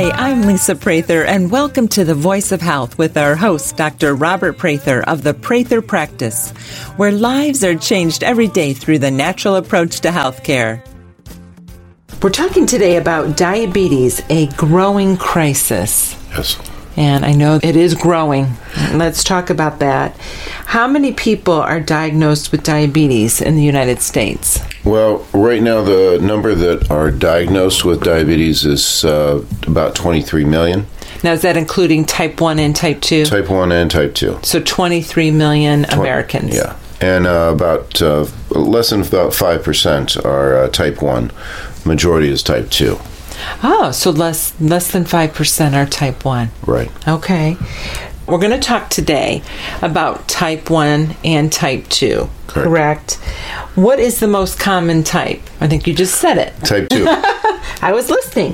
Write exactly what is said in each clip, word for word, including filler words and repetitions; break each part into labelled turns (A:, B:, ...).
A: Hi, I'm Lisa Prather, and welcome to The Voice of Health with our host, Doctor Robert Prather of the Prather Practice, where lives are changed every day through the natural approach to healthcare. We're talking today about diabetes, a growing crisis.
B: Yes.
A: And I know it is growing. Let's talk about that. How many people are diagnosed with diabetes in the United States?
B: Well, right now the number that are diagnosed with diabetes is uh, about twenty-three million.
A: Now, is that including type one and type two?
B: Type one and type two.
A: So twenty-three million Americans.
B: Yeah. And uh, about uh, less than about five percent are uh, type one. Majority is type two.
A: Oh, so less less than five percent are type one.
B: Right.
A: Okay. We're going to talk today about type one and type two.
B: Correct.
A: Correct. What is the most common type? I think you just said it.
B: Type two.
A: I was listening.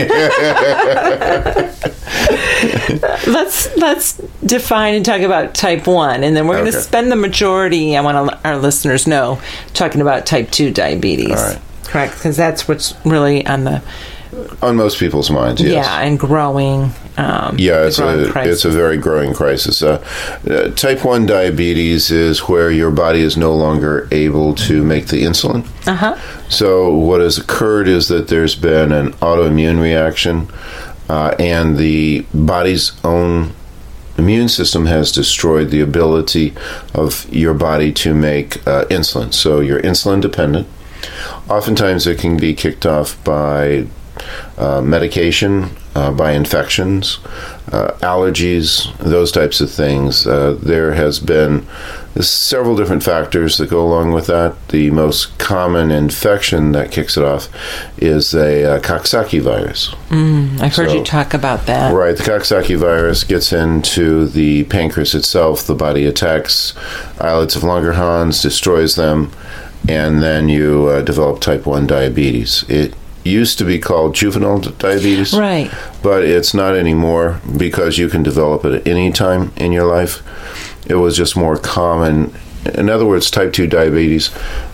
A: let's let's define and talk about type one, and then we're okay. going to spend the majority, I want to, our listeners know, talking about type two diabetes.
B: All right.
A: Correct, because that's what's really on the...
B: On most people's minds, yes.
A: Yeah, and growing. Um,
B: yeah, it's a crisis. It's a very growing crisis. Uh, uh, type one diabetes is where your body is no longer able to make the insulin.
A: Uh-huh.
B: So what has occurred is that there's been an autoimmune reaction, uh, and the body's own immune system has destroyed the ability of your body to make uh, insulin. So you're insulin dependent. Oftentimes it can be kicked off by uh, medication, uh, by infections, uh, allergies, those types of things. Uh, there has been several different factors that go along with that. The most common infection that kicks it off is a uh, Coxsackie virus.
A: Mm, I've heard so, you talk about that.
B: Right. The Coxsackie virus gets into the pancreas itself. The body attacks islets of Langerhans, destroys them, and then you uh, develop type one diabetes. It used to be called juvenile diabetes,
A: right?
B: But it's not anymore because you can develop it at any time in your life. It was just more common. In other words, type two diabetes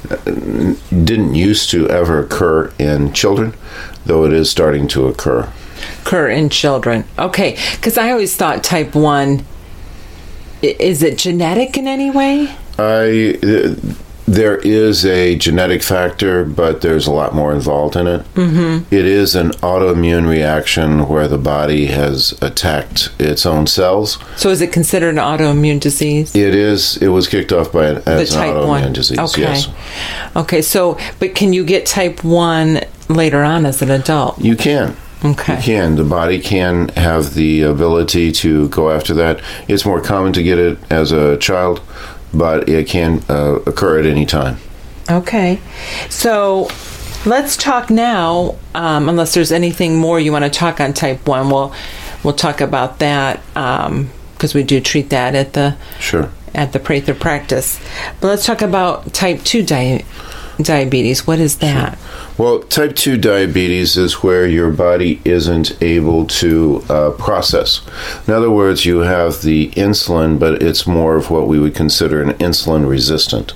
B: didn't used to ever occur in children, though it is starting to occur.
A: Occur in children. Okay, because I always thought type one, is it genetic in any way?
B: I... Uh, There is a genetic factor, but there's a lot more involved in it.
A: Mm-hmm.
B: It is an autoimmune reaction where the body has attacked its own cells.
A: So is it considered an autoimmune disease?
B: It is. It was kicked off by an, as an autoimmune
A: one.
B: disease,
A: okay.
B: yes.
A: Okay, so, but can you get type one later on as an adult?
B: You can.
A: Okay.
B: You can. The body can have the ability to go after that. It's more common to get it as a child, but it can uh, occur at any time. Okay.
A: So let's talk now, um, unless there's anything more you want to talk on type one, we'll, we'll talk about that because um, we do treat that at the
B: sure.
A: at the Prather Practice. But let's talk about type two di- diabetes. What is that?
B: Sure. Well, type two diabetes is where your body isn't able to uh, process. In other words, you have the insulin, but it's more of what we would consider an insulin resistant.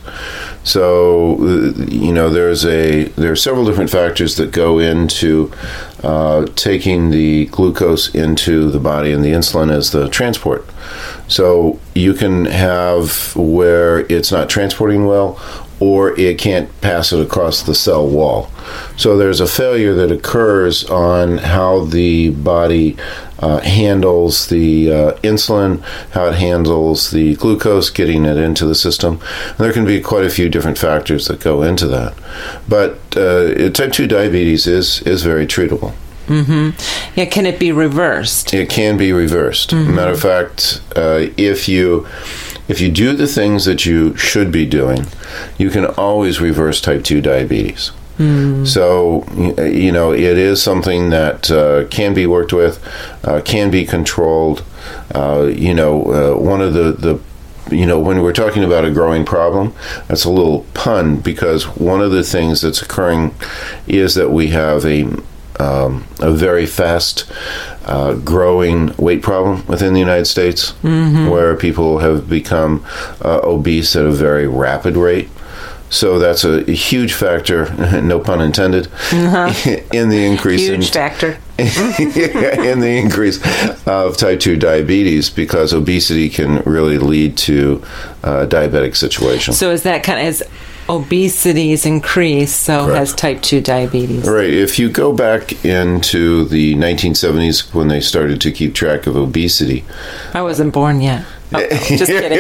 B: So, you know, there's a there are several different factors that go into uh, taking the glucose into the body, and the insulin as the transport. So you can have where it's not transporting well, or it can't pass it across the cell wall. So there's a failure that occurs on how the body uh, handles the uh, insulin, how it handles the glucose, getting it into the system. And there can be quite a few different factors that go into that. But uh, type two diabetes is, is very treatable.
A: Mm-hmm. Yeah, can it be reversed?
B: It can be reversed. Mm-hmm. Matter of fact, uh, if you... If you do the things that you should be doing, you can always reverse type two diabetes. Mm. So, you know, it is something that uh, can be worked with, uh, can be controlled. Uh, you know, uh, one of the, the, you know, when we're talking about a growing problem, that's a little pun, because one of the things that's occurring is that we have a Um, a very fast uh, growing weight problem within the United States, mm-hmm. where people have become uh, obese at a very rapid rate. So that's a, a huge factor, no pun intended, uh-huh. in the increase
A: huge
B: in,
A: factor.
B: in the increase of type two diabetes, because obesity can really lead to a diabetic situation.
A: So is that kind of, as obesity is increased, so
B: Correct.
A: has type two diabetes?
B: Right. If you go back into the nineteen seventies when they started to keep track of obesity.
A: I wasn't born yet. Oh, just kidding.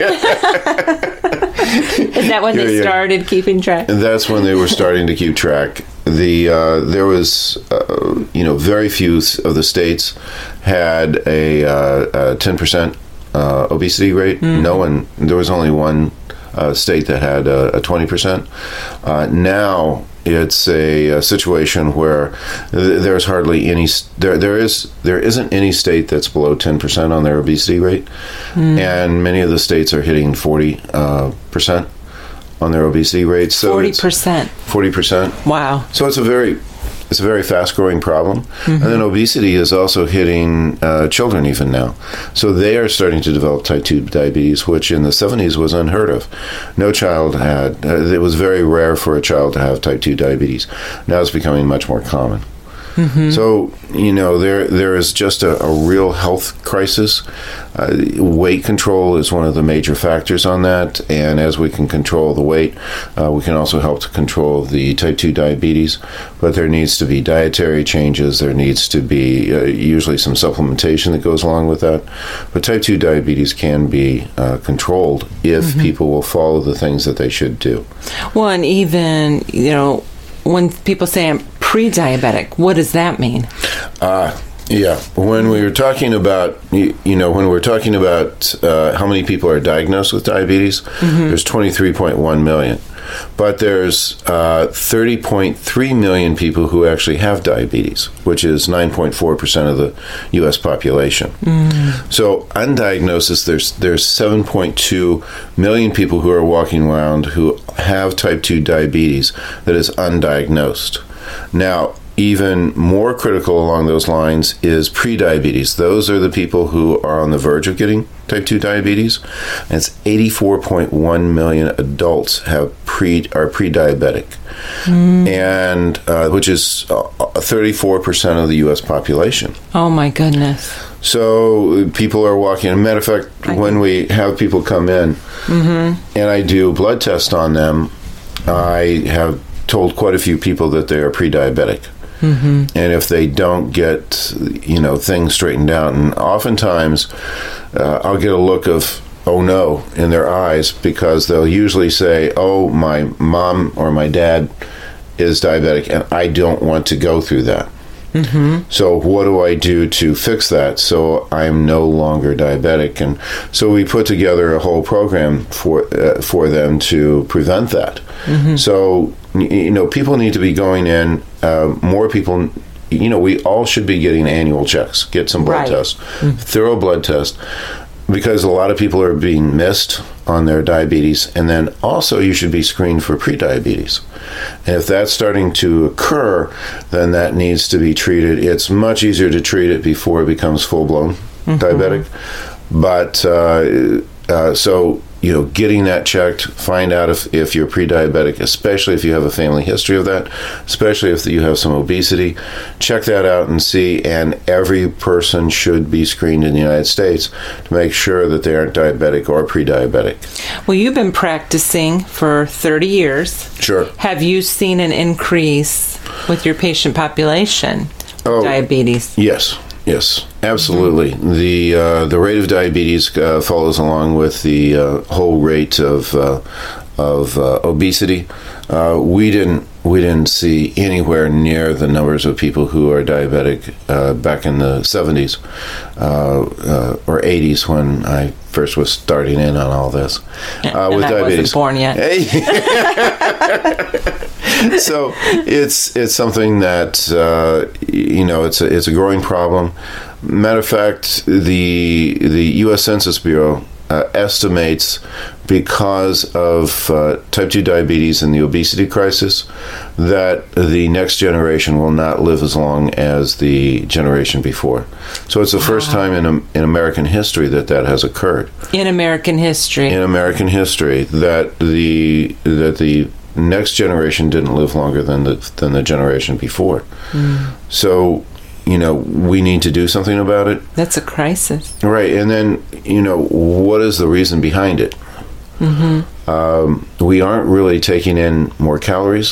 A: Is that when
B: Yeah,
A: they
B: yeah.
A: started keeping track?
B: And that's when they were starting to keep track. The uh, there was, uh, you know, very few of the states had a, uh, a ten percent uh, obesity rate.
A: Mm-hmm.
B: No one. There was only one uh, state that had a, a twenty percent. Uh, now it's a, a situation where th- there's hardly any. There there is there isn't any state that's below ten percent on their obesity rate, mm. and many of the states are hitting forty uh, percent. On their obesity rates. So
A: forty percent.
B: forty percent.
A: Wow.
B: So it's a very it's a very fast growing problem. Mm-hmm. And then obesity is also hitting uh, children even now. So they are starting to develop type two diabetes, which in the seventies was unheard of. No child had, uh, it was very rare for a child to have type two diabetes. Now it's becoming much more common. Mm-hmm. So, you know, there there is just a, a real health crisis. Uh, weight control is one of the major factors on that. And as we can control the weight, uh, we can also help to control the type two diabetes. But there needs to be dietary changes. There needs to be uh, usually some supplementation that goes along with that. But type two diabetes can be uh, controlled if mm-hmm. people will follow the things that they should do.
A: Well, and even, you know, when people say I'm pre-diabetic, what does that mean?
B: Uh, yeah. When we were talking about, you, you know, when we we're talking about uh, how many people are diagnosed with diabetes, mm-hmm. there's twenty-three point one million. But there's uh, thirty point three million people who actually have diabetes, which is nine point four percent of the U S population. Mm. So undiagnosed, there's there's seven point two million people who are walking around who have type two diabetes that is undiagnosed. Now, even more critical along those lines is prediabetes. Those are the people who are on the verge of getting type two diabetes. And it's eighty-four point one million adults have pre are pre-diabetic, mm. and uh, which is uh, thirty-four percent of the U S population.
A: Oh my goodness.
B: So people are walking. As a matter of fact, I when think. we have people come in mm-hmm. and I do blood tests on them, I have told quite a few people that they are pre-diabetic. Mm-hmm. And if they don't get, you know, things straightened out, and oftentimes uh, I'll get a look of, oh no, in their eyes, because they'll usually say, oh, my mom or my dad is diabetic, and I don't want to go through that. Mm-hmm. So what do I do to fix that so I'm no longer diabetic? And so we put together a whole program for uh, for them to prevent that. Mm-hmm. So, you know, people need to be going in, uh, more people, you know, we all should be getting annual checks, get some blood right. tests, mm-hmm. thorough blood tests, because a lot of people are being missed on their diabetes. And then also you should be screened for prediabetes. And if that's starting to occur, then that needs to be treated. It's much easier to treat it before it becomes full-blown mm-hmm. diabetic. But uh, uh, so, you know, getting that checked, find out if, if you're pre-diabetic, especially if you have a family history of that, especially if you have some obesity. Check that out and see, and every person should be screened in the United States to make sure that they aren't diabetic or pre-diabetic.
A: Well, you've been practicing for thirty years.
B: Sure.
A: Have you seen an increase with your patient population of
B: oh,
A: diabetes?
B: Yes. Yes, absolutely. Mm-hmm. The uh, the rate of diabetes uh, follows along with the uh, whole rate of uh, of uh, obesity. Uh, we didn't we didn't see anywhere near the numbers of people who are diabetic uh, back in the seventies uh, uh, or eighties when I first was starting in on all this
A: uh, with and I diabetes. Wasn't born yet.
B: So it's it's something that uh, you know it's a it's a growing problem. Matter of fact, the the U S Census Bureau uh, estimates, because of uh, type two diabetes and the obesity crisis, that the next generation will not live as long as the generation before. So it's the wow. first time in in American history that that has occurred.
A: In American history.
B: In American history, that the that the next generation didn't live longer than the than the generation before. Mm. So, you know, we need to do something about it.
A: That's a crisis.
B: Right. And then, you know, what is the reason behind it? Mm-hmm. Um, we aren't really taking in more calories,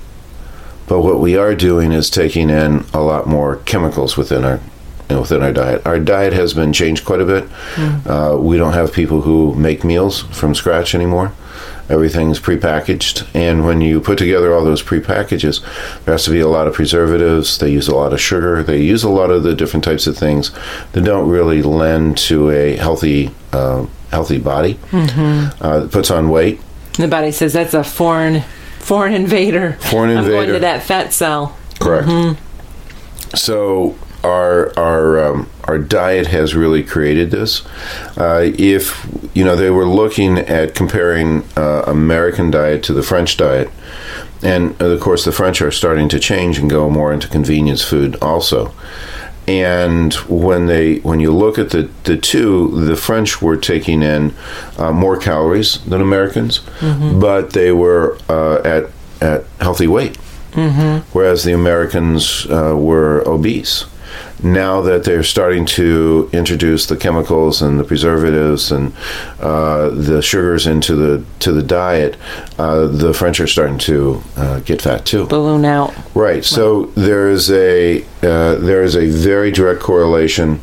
B: but what we are doing is taking in a lot more chemicals within our you know, within our diet. Our diet has been changed quite a bit. Mm. Uh, we don't have people who make meals from scratch anymore. Everything's prepackaged, and when you put together all those prepackages, there has to be a lot of preservatives. They use a lot of sugar. They use a lot of the different types of things that don't really lend to a healthy, uh, healthy body. Mm-hmm. Uh, it puts on weight.
A: The body says that's a foreign, foreign invader.
B: Foreign invader.
A: I'm going to that fat cell.
B: Correct. Mm-hmm. So our our um, our diet has really created this. Uh, if you know, they were looking at comparing uh, American diet to the French diet, and of course the French are starting to change and go more into convenience food also. And when they when you look at the, the two, the French were taking in uh, more calories than Americans, mm-hmm. but they were uh, at at healthy weight, mm-hmm. whereas the Americans uh, were obese. Now that they're starting to introduce the chemicals and the preservatives and uh, the sugars into the to the diet, uh, the French are starting to uh, get fat too.
A: Balloon out.
B: Right. So there is a uh, there is a very direct correlation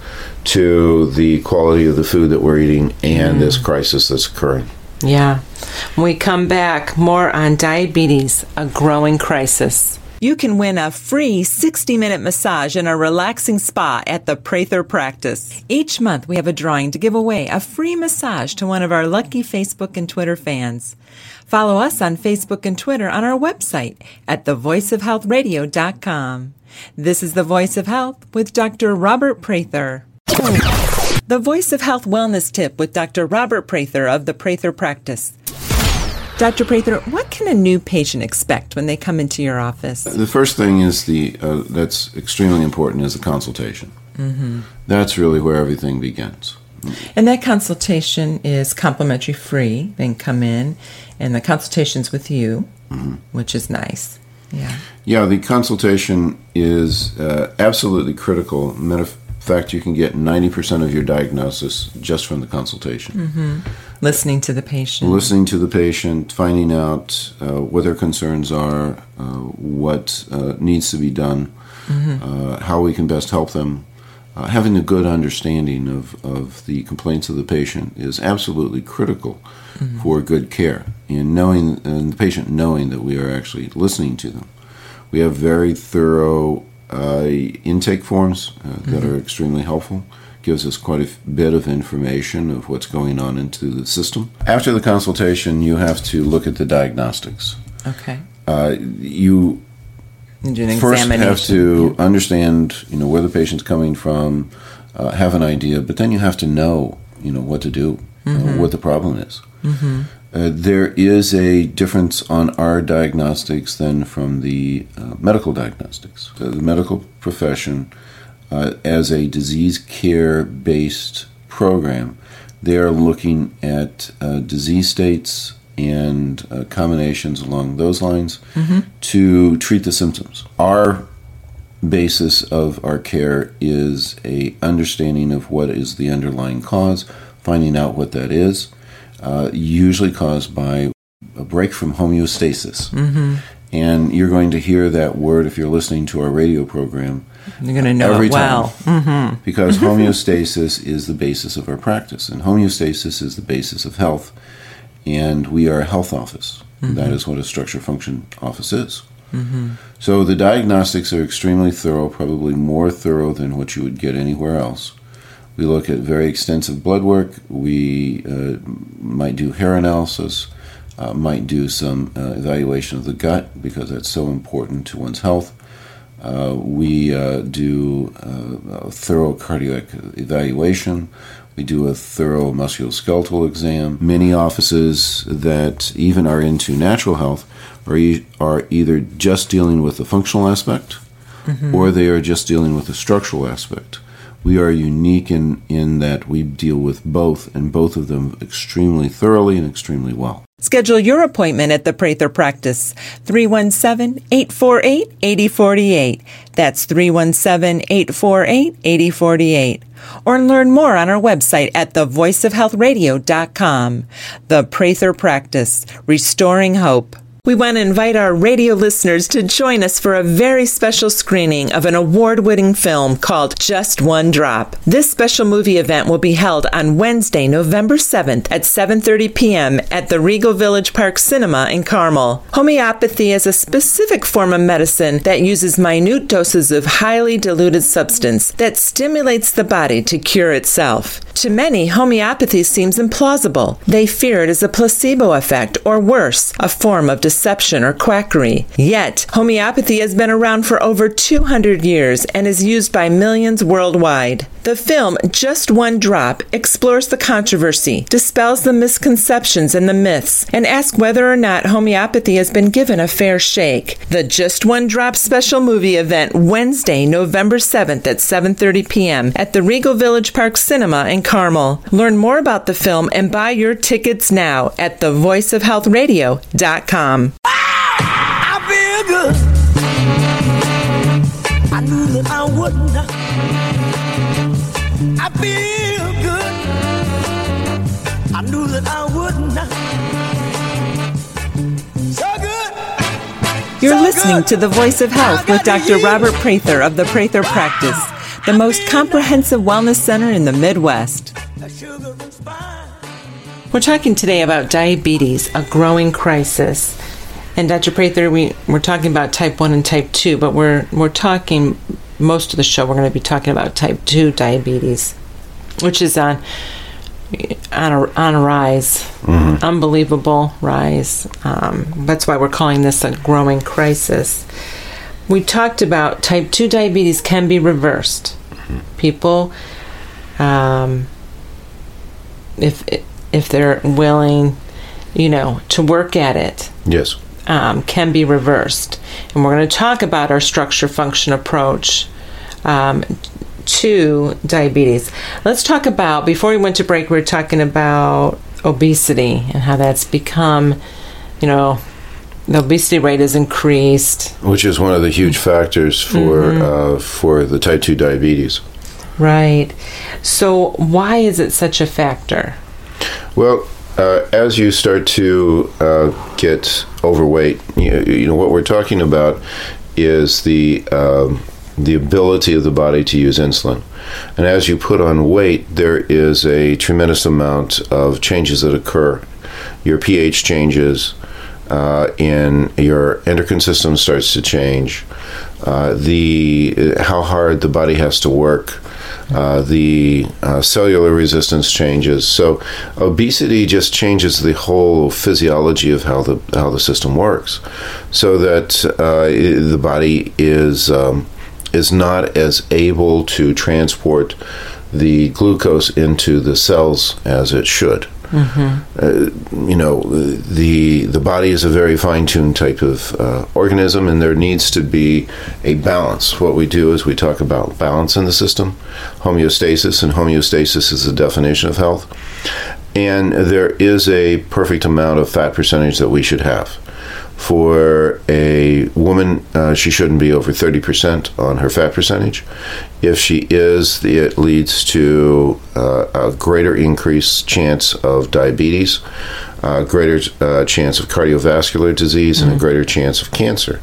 B: to the quality of the food that we're eating and mm. this crisis that's occurring.
A: Yeah. When we come back, more on diabetes, a growing crisis. You can win a free sixty-minute massage in a relaxing spa at the Prather Practice. Each month, we have a drawing to give away a free massage to one of our lucky Facebook and Twitter fans. Follow us on Facebook and Twitter on our website at the voice of health radio dot com. This is The Voice of Health with Doctor Robert Prather. The Voice of Health Wellness Tip with Doctor Robert Prather of the Prather Practice. Doctor Prather, what can a new patient expect when they come into your office?
B: The first thing is the uh, that's extremely important is the consultation. Mm-hmm. That's really where everything begins.
A: And that consultation is complimentary free. They can come in, and the consultation's with you, mm-hmm. which is nice. Yeah.
B: Yeah, the consultation is uh, absolutely critical. Matter of fact, you can get ninety percent of your diagnosis just from the consultation.
A: Mm-hmm. Listening to the patient.
B: Listening to the patient, finding out uh, what their concerns are, uh, what uh, needs to be done, mm-hmm. uh, how we can best help them. Uh, having a good understanding of, of the complaints of the patient is absolutely critical mm-hmm. for good care. And knowing, and the patient knowing that we are actually listening to them. We have very thorough uh, intake forms uh, mm-hmm. that are extremely helpful. Gives us quite a bit of information of what's going on into the system. After the consultation, you have to look at the diagnostics.
A: Okay.
B: Uh, you first have to yeah. understand, you know, where the patient's coming from, uh, have an idea, but then you have to know, you know, what to do, mm-hmm. uh, what the problem is. Mm-hmm. Uh, there is a difference on our diagnostics than from the uh, medical diagnostics. Uh, the medical profession, Uh, as a disease care-based program, they are looking at uh, disease states and uh, combinations along those lines mm-hmm. to treat the symptoms. Our basis of our care is a understanding of what is the underlying cause, finding out what that is, uh, usually caused by a break from homeostasis. Mm-hmm. And you're going to hear that word if you're listening to our radio program.
A: You're going to know
B: every
A: it well.
B: Time. Mm-hmm. Because homeostasis is the basis of our practice. And homeostasis is the basis of health. And we are a health office. Mm-hmm. That is what a structure function office is. Mm-hmm. So the diagnostics are extremely thorough, probably more thorough than what you would get anywhere else. We look at very extensive blood work. We uh, might do hair analysis. Uh, might do some uh, evaluation of the gut because that's so important to one's health. Uh, we uh, do uh, a thorough cardiac evaluation. We do a thorough musculoskeletal exam. Many offices that even are into natural health are, e- are either just dealing with the functional aspect mm-hmm. or they are just dealing with the structural aspect. We are unique in, in that we deal with both, and both of them extremely thoroughly and extremely well.
A: Schedule your appointment at the Prather Practice, three one seven, eight four eight, eight zero four eight. That's three one seven, eight four eight, eight zero four eight. Or learn more on our website at the voice of health radio dot com. The Prather Practice, restoring hope. We want to invite our radio listeners to join us for a very special screening of an award-winning film called Just One Drop. This special movie event will be held on Wednesday, November seventh at seven thirty p.m. at the Regal Village Park Cinema in Carmel. Homeopathy is a specific form of medicine that uses minute doses of highly diluted substance that stimulates the body to cure itself. To many, homeopathy seems implausible. They fear it is a placebo effect, or worse, a form of deception or quackery. Yet, homeopathy has been around for over two hundred years and is used by millions worldwide. The film, Just One Drop, explores the controversy, dispels the misconceptions and the myths, and asks whether or not homeopathy has been given a fair shake. The Just One Drop special movie event, Wednesday, November seventh at seven thirty p.m. at the Regal Village Park Cinema in Carmel. Learn more about the film and buy your tickets now at the voice of health radio dot com.
C: I feel good. I knew that I wouldn't. I feel good. I knew that I wouldn't. So good.
A: You're
C: so
A: listening
C: good.
A: to The Voice of Health with Doctor Robert Prather of the Prather Practice, the most comprehensive wellness center in the Midwest. We're talking today about diabetes, a growing crisis. And Doctor Prather, we, we're talking about type one and type two, but we're we're talking, most of the show, we're going to be talking about type two diabetes, which is on on a, on a rise, mm-hmm. unbelievable rise. Um, that's why we're calling this a growing crisis. We talked about type two diabetes can be reversed. Mm-hmm. People, um, if if they're willing, you know, to work at it.
B: Yes.
A: Um, can be reversed. And we're going to talk about our structure function approach um, to diabetes. Let's talk about, before we went to break, we were talking about obesity and how that's become, you know, the obesity rate has increased.
B: Which is one of the huge factors for mm-hmm. uh, for the type two diabetes.
A: Right. So why is it such a factor?
B: Well, Uh, as you start to uh, get overweight, you, you know what we're talking about is the um, the ability of the body to use insulin, and as you put on weight, there is a tremendous amount of changes that occur. Your pH changes, uh, in your endocrine system starts to change. Uh, the how hard the body has to work. Uh, the uh, cellular resistance changes. So obesity just changes the whole physiology of how the how the system works, so that uh, the body is um, is not as able to transport the glucose into the cells as it should. Mm-hmm. Uh, you know, the the body is a very fine-tuned type of uh, organism, and there needs to be a balance. What we do is we talk about balance in the system, homeostasis, and homeostasis is the definition of health. And there is a perfect amount of fat percentage that we should have. For a woman, uh, she shouldn't be over thirty percent on her fat percentage. If she is, it leads to uh, a greater increased chance of diabetes, a greater uh, chance of cardiovascular disease, mm-hmm. and a greater chance of cancer,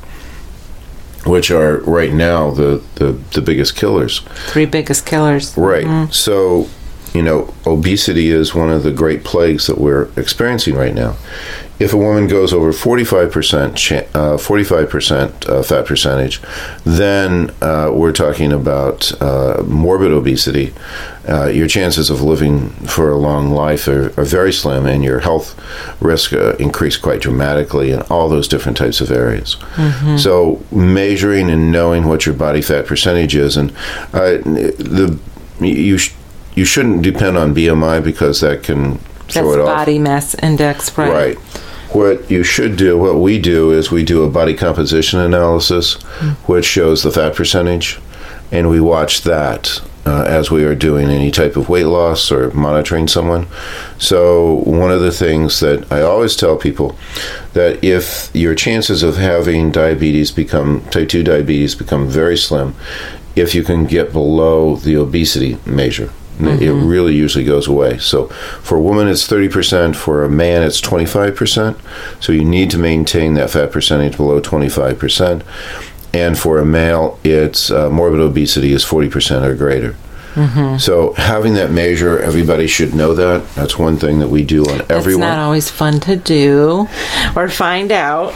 B: which are right now the, the, the biggest killers.
A: Three biggest killers.
B: Right.
A: Mm-hmm.
B: So, you know, obesity is one of the great plagues that we're experiencing right now. If a woman goes over forty-five percent, uh, forty-five percent uh, fat percentage, then uh, we're talking about uh, morbid obesity. Uh, your chances of living for a long life are, are very slim, and your health risk uh, increase quite dramatically in all those different types of areas. Mm-hmm. So measuring and knowing what your body fat percentage is, and uh, the you sh- you shouldn't depend on B M I because that can throw
A: That's
B: it off.
A: Body mass index, right?
B: Right. What you should do, what we do, is we do a body composition analysis, mm-hmm. which shows the fat percentage, and we watch that uh, as we are doing any type of weight loss or monitoring someone. So one of the things that I always tell people, that if your chances of having diabetes become, type two diabetes become very slim, if you can get below the obesity measure. Mm-hmm. It really usually goes away. So for a woman, it's thirty percent. For a man, it's twenty-five percent. So you need to maintain that fat percentage below twenty-five percent. And for a male, it's uh, morbid obesity is forty percent or greater. Mm-hmm. So having that measure, everybody should know that. That's one thing that we do on everyone.
A: It's not always fun to do or find out.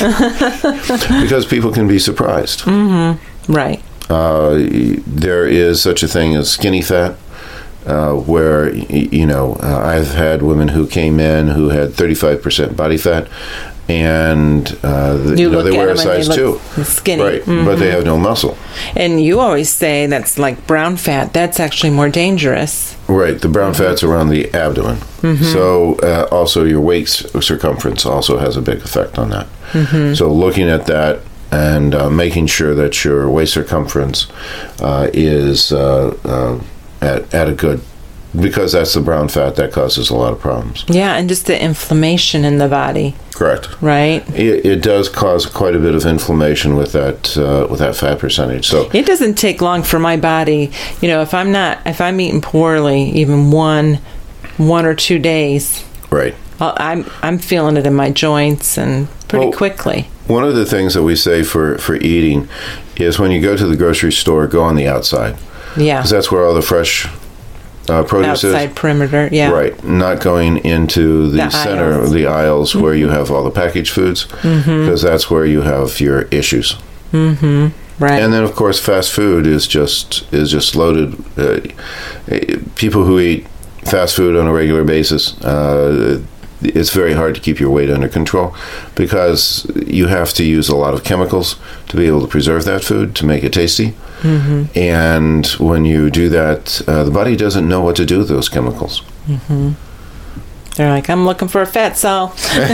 B: Because people can be surprised.
A: Mm-hmm. Right.
B: Uh, there is such a thing as skinny fat. Uh, where, you know, uh, I've had women who came in who had thirty-five percent body fat, and uh, the, you, you know, they wear a size two.
A: Skinny.
B: Right, mm-hmm. But they have no muscle.
A: And you always say that's like brown fat. That's actually more dangerous.
B: Right, the brown mm-hmm. fat's around the abdomen. Mm-hmm. So uh, also your waist circumference also has a big effect on that. Mm-hmm. So looking at that and uh, making sure that your waist circumference uh, is... Uh, uh, At, at a good, because that's the brown fat that causes a lot of problems.
A: Yeah, and just the inflammation in the body.
B: Correct.
A: Right.
B: It, it does cause quite a bit of inflammation with that uh, with that fat percentage. So
A: it doesn't take long for my body. You know, if I'm not, if I'm eating poorly, even one, one or two days.
B: Right.
A: I'll, I'm I'm feeling it in my joints and pretty well, quickly.
B: One of the things that we say for for eating is when you go to the grocery store, go on the outside.
A: Yeah.
B: Because that's where all the fresh uh, produce
A: Outside
B: is.
A: perimeter, yeah.
B: Right. Not going into the,
A: the
B: center
A: aisles.
B: of the aisles
A: Mm-hmm.
B: where you have all the packaged foods, because mm-hmm. that's where you have your issues.
A: Mm-hmm. Right.
B: And then, of course, fast food is just is just loaded. Uh, people who eat fast food on a regular basis, uh, it's very hard to keep your weight under control because you have to use a lot of chemicals to be able to preserve that food, to make it tasty. Mm-hmm. And when you do that, uh, the body doesn't know what to do with those chemicals.
A: Mm-hmm. They're like, I'm looking for a fat cell.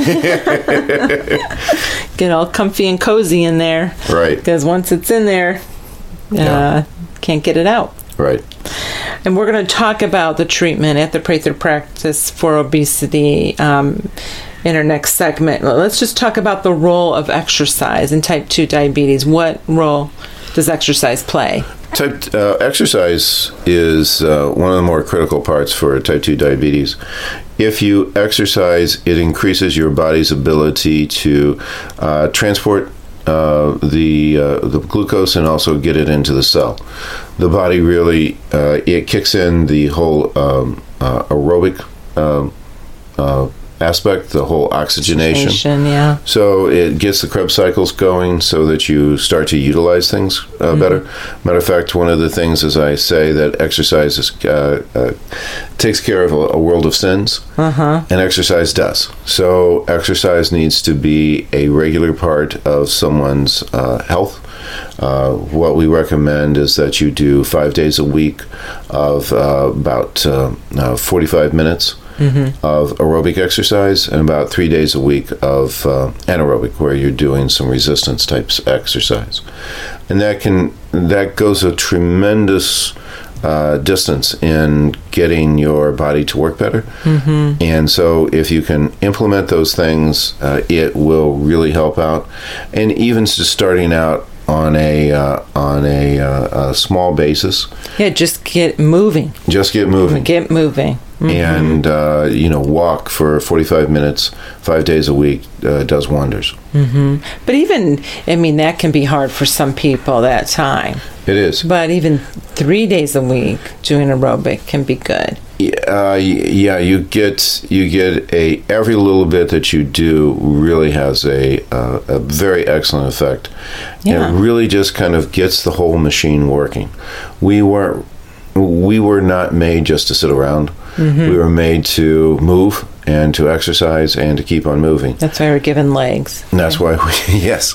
A: Get all comfy and cozy in there.
B: Right.
A: Because once it's in there, uh, yeah. can't get it out.
B: Right.
A: And we're going to talk about the treatment at the Prather Practice for obesity um, in our next segment. Let's just talk about the role of exercise in type two diabetes. What role does exercise play?
B: Type uh, exercise is uh, one of the more critical parts for type two diabetes. If you exercise, it increases your body's ability to uh, transport Uh, the uh, the glucose and also get it into the cell. The body really uh, it kicks in the whole um, uh, aerobic uh, uh, aspect, the whole oxygenation.
A: Oxygenation, yeah.
B: So it gets the Krebs cycles going so that you start to utilize things uh, mm-hmm. better. Matter of fact, one of the things is I say that exercise is, uh, uh, takes care of a, a world of sins, uh-huh. and exercise does. So exercise needs to be a regular part of someone's uh, health. Uh, what we recommend is that you do five days a week of uh, about uh, uh, forty-five minutes. Mm-hmm. of aerobic exercise and about three days a week of uh, anaerobic, where you're doing some resistance types exercise, and that can that goes a tremendous uh, distance in getting your body to work better. Mm-hmm. And so, if you can implement those things, uh, it will really help out. And even just starting out on a uh, on a, uh, a small basis,
A: yeah, just get moving.
B: Just get moving.
A: Get moving. Mm-hmm.
B: And, uh, you know, walk for forty-five minutes, five days a week, uh, does wonders.
A: Mm-hmm. But even, I mean, that can be hard for some people, that time.
B: It is.
A: But even three days a week doing aerobic can be good.
B: Uh, yeah, you get you get a every little bit that you do really has a uh, a very excellent effect. Yeah. And it really just kind of gets the whole machine working. We weren't we were not made just to sit around. Mm-hmm. We were made to move and to exercise and to keep on moving.
A: That's why we're given legs.
B: And that's why we yes.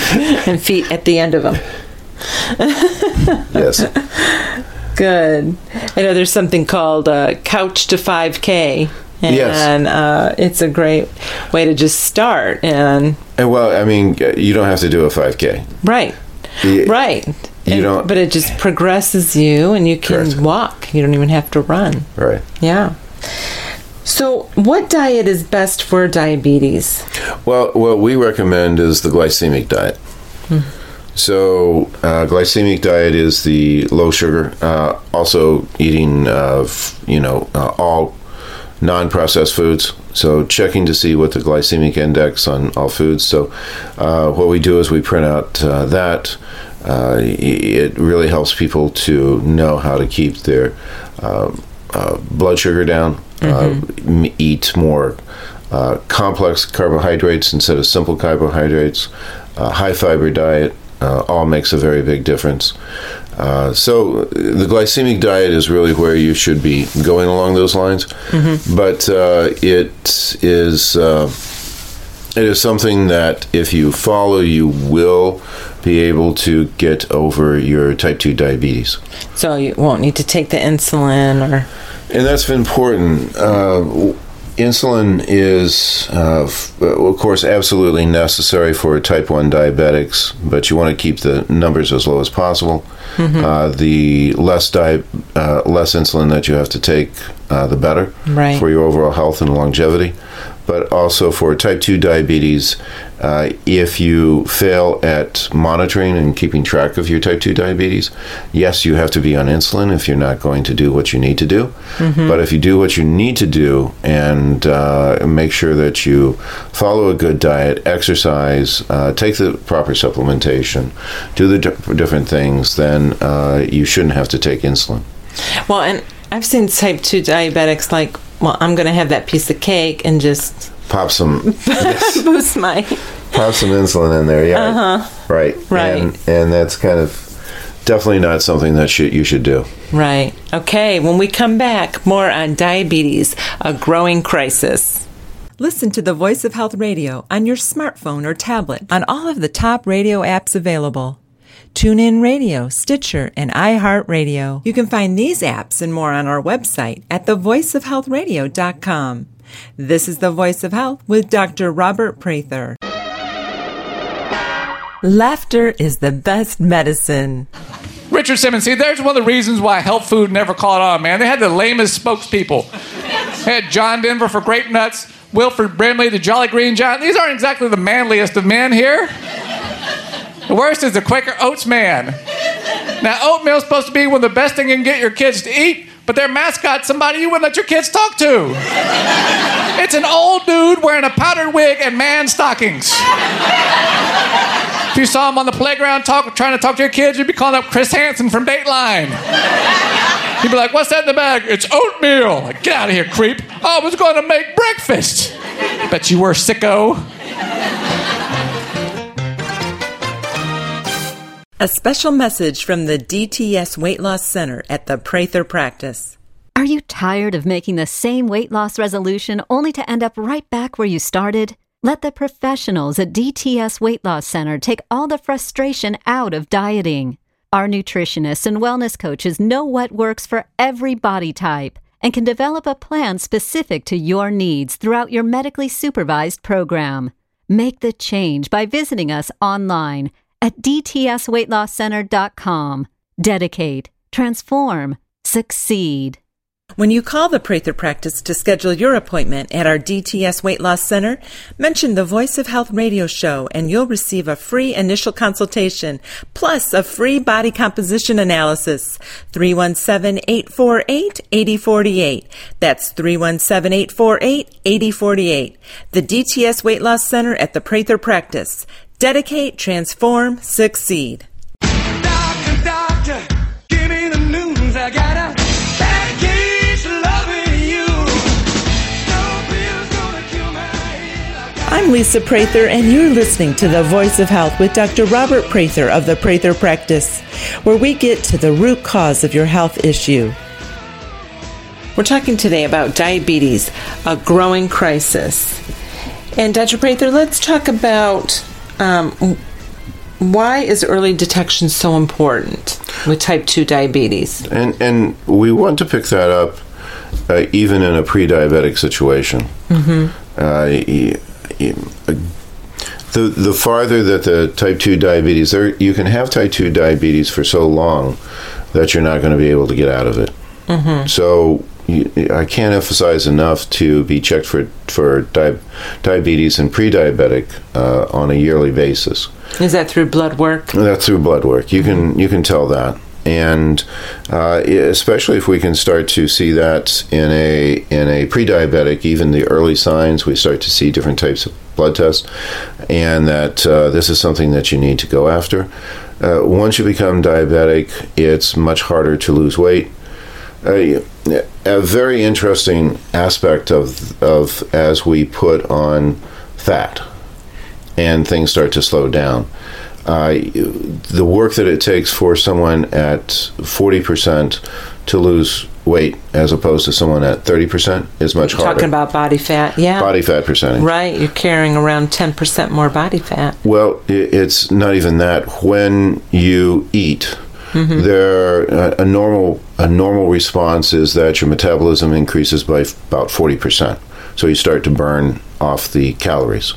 A: And feet at the end of them.
B: Yes.
A: Good. I know there's something called uh, Couch to five K. And
B: yes.
A: uh, it's a great way to just start. And,
B: and well, I mean, you don't have to do a five K.
A: Right.
B: You,
A: right.
B: You
A: and,
B: don't,
A: but it just progresses you, and you can
B: correct.
A: walk. You don't even have to run.
B: Right.
A: Yeah. So, what diet is best for diabetes?
B: Well, what we recommend is the glycemic diet. Hmm. So, uh, glycemic diet is the low sugar. Uh, also, eating, uh, f- you know, uh, all non-processed foods. So, checking to see what the glycemic index on all foods. So, uh, what we do is we print out uh, that. Uh, it really helps people to know how to keep their uh, uh, blood sugar down. Mm-hmm. Uh, eat more uh, complex carbohydrates instead of simple carbohydrates. Uh, high fiber diet uh, all makes a very big difference. Uh, so the glycemic diet is really where you should be going along those lines. Mm-hmm. But uh, it is uh, it is something that if you follow, you will be able to get over your type two diabetes.
A: So you won't need to take the insulin or...
B: And that's important. Uh, insulin is, uh, f- of course, absolutely necessary for type one diabetics, but you want to keep the numbers as low as possible. Mm-hmm. Uh, the less di- uh, less insulin that you have to take, uh, the better
A: right.
B: for your overall health and longevity. But also for type two diabetes, uh, if you fail at monitoring and keeping track of your type two diabetes, yes, you have to be on insulin if you're not going to do what you need to do. Mm-hmm. But if you do what you need to do and uh, make sure that you follow a good diet, exercise, uh, take the proper supplementation, do the di- different things, then uh, you shouldn't have to take insulin.
A: Well, and I've seen type two diabetics like, well, I'm going to have that piece of cake and just
B: pop some yes.
A: boost my
B: pop some insulin in there. Yeah,
A: uh-huh.
B: right,
A: right,
B: and, and that's kind of definitely not something that should, you should do.
A: Right. Okay. When we come back, more on diabetes, a growing crisis. Listen to the Voice of Health Radio on your smartphone or tablet on all of the top radio apps available. TuneIn Radio, Stitcher, and iHeartRadio. You can find these apps and more on our website at the voice of health radio dot com. This is The Voice of Health with Doctor Robert Prather. Laughter is the best medicine.
D: Richard Simmons, see, there's one of the reasons why health food never caught on, man. They had the lamest spokespeople. They had John Denver for Grape Nuts, Wilford Brimley, the Jolly Green Giant. These aren't exactly the manliest of men here. The worst is the Quaker Oats man. Now, oatmeal's supposed to be one of the best things you can get your kids to eat, but their mascot's somebody you wouldn't let your kids talk to. It's an old dude wearing a powdered wig and man stockings. If you saw him on the playground talk, trying to talk to your kids, you'd be calling up Chris Hansen from Dateline. You'd be like, what's that in the bag? It's oatmeal. Like, get out of here, creep. Oh, I was going to make breakfast. Bet you were, sicko.
A: A special message from the D T S Weight Loss Center at the Prather Practice.
E: Are you tired of making the same weight loss resolution only to end up right back where you started? Let the professionals at D T S Weight Loss Center take all the frustration out of dieting. Our nutritionists and wellness coaches know what works for every body type and can develop a plan specific to your needs throughout your medically supervised program. Make the change by visiting us online at d t s weight loss center dot com. Dedicate, transform, succeed.
A: When you call the Prather Practice to schedule your appointment at our D T S Weight Loss Center, mention the Voice of Health radio show and you'll receive a free initial consultation plus a free body composition analysis. three one seven, eight four eight, eight zero four eight. That's three one seven, eight four eight, eight zero four eight. The D T S Weight Loss Center at the Prather Practice. Dedicate, transform, succeed.
C: Doctor, doctor, give me the news. I got a bad case of loving you. No pill's gonna kill my head.
A: I'm Lisa Prather, and you're listening to The Voice of Health with Doctor Robert Prather of the Prather Practice, where we get to the root cause of your health issue. We're talking today about diabetes, a growing crisis. And Doctor Prather, let's talk about um, why is early detection so important with type two diabetes?
B: And and we want to pick that up uh, even in a pre-diabetic situation. Mm-hmm. Uh, the the farther that the type two diabetes, there you can have type two diabetes for so long that you're not going to be able to get out of it. Mm-hmm. So you, I can't emphasize enough to be checked for for di- diabetes and pre-diabetic uh, on a yearly basis.
A: Is that through blood work?
B: That's through blood work. You mm-hmm. can you can tell that. And uh, especially if we can start to see that in a in a pre-diabetic, even the early signs, we start to see different types of blood tests, and that uh, this is something that you need to go after. Uh, once you become diabetic, it's much harder to lose weight. Uh, a very interesting aspect of of as we put on fat and things start to slow down. Uh, the work that it takes for someone at forty percent to lose weight as opposed to someone at thirty percent is much
A: You're
B: harder.
A: Talking about body fat, yeah.
B: Body fat percentage.
A: Right, you're carrying around ten percent more body fat.
B: Well, it's not even that. When you eat, mm-hmm. there a, a normal a normal response is that your metabolism increases by about forty percent. So you start to burn off the calories.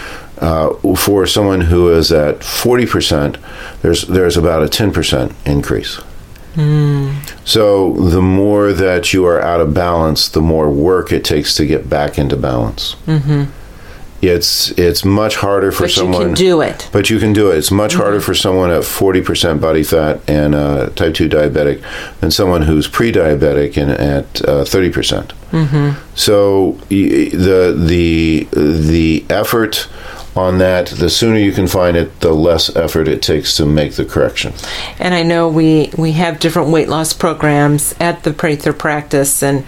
B: Uh, for someone who is at forty percent, there's there's about a ten percent increase. Mm. So the more that you are out of balance, the more work it takes to get back into balance. Mm-hmm. It's it's much harder for
A: but
B: someone.
A: But you can do it.
B: But you can do it. It's much mm-hmm. harder for someone at forty percent body fat and uh, type two diabetic than someone who's pre-diabetic and at uh, thirty percent. Mm-hmm. So the the the effort on that, the sooner you can find it, the less effort it takes to make the correction.
A: And I know we, we have different weight loss programs at the Prather practice, and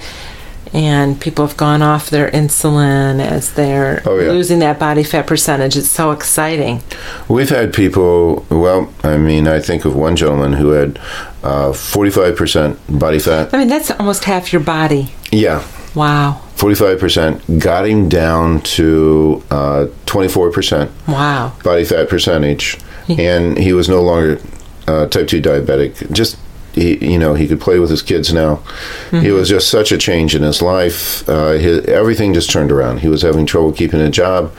A: and people have gone off their insulin as they're oh, yeah. losing that body fat percentage. It's so exciting.
B: We've had people, well, I mean, I think of one gentleman who had uh, forty-five percent body fat.
A: I mean, that's almost half your body.
B: Yeah.
A: Wow.
B: forty-five percent, got him down to uh, twenty-four percent
A: wow.
B: body fat percentage, and he was no longer uh, type two diabetic. Just, he, you know, he could play with his kids now. Mm-hmm. It was just such a change in his life. Uh, his, everything just turned around. He was having trouble keeping a job.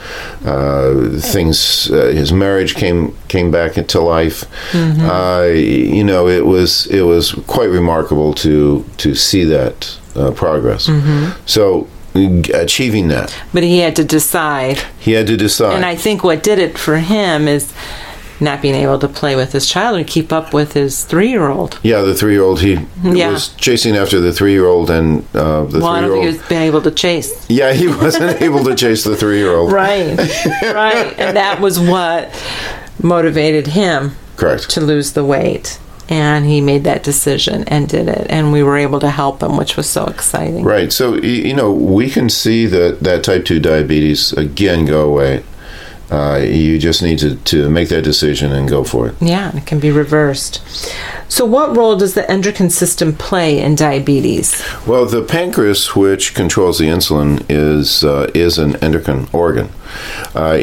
B: Uh, things, uh, his marriage came came back into life. Mm-hmm. Uh, you know, it was it was quite remarkable to to see that uh, progress. Mm-hmm. So achieving that.
A: But he had to decide.
B: He had to decide.
A: And I think what did it for him is not being able to play with his child and keep up with his three-year-old.
B: Yeah, the three-year-old. He
A: yeah.
B: was chasing after the three-year-old, and uh, the
A: well,
B: three-year-old...
A: I don't think he was being able to chase.
B: Yeah, he wasn't able to chase the three-year-old.
A: Right, right. And that was what motivated him
B: Correct.
A: to lose the weight. And he made that decision and did it. And we were able to help him, which was so exciting.
B: Right. So, you know, we can see that, that type two diabetes, again, go away. Uh, you just need to, to make that decision and go for it.
A: Yeah, it can be reversed. So what role does the endocrine system play in diabetes?
B: Well, the pancreas, which controls the insulin, is uh, is an endocrine organ. Uh,